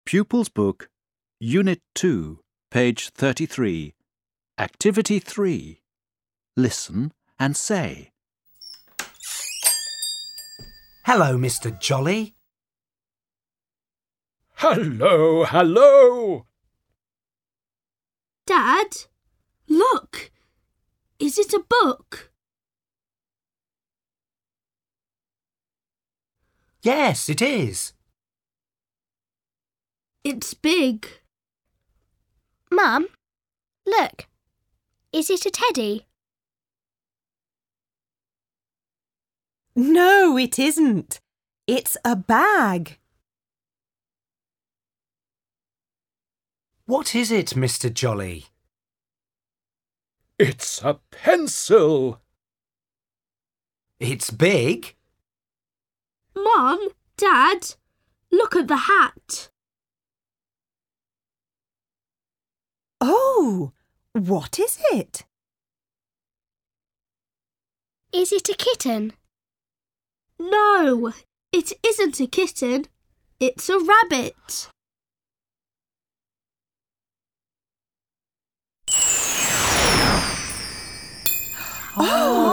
Pupils Book, Unit 2, page 33. Activity 3. Listen and say. Hello, Mr. Jolly. Hello, hello! Dad, look! Is it a book? Yes, it is. It's big. Mum, look. Is it a teddy? No, it isn't. It's a bag. What is it, Mr. Jolly? It's a pencil. It's big. Mum, Dad, look at the hat. Oh, what is it? Is it a kitten? No, it isn't a kitten. It's a rabbit. Oh!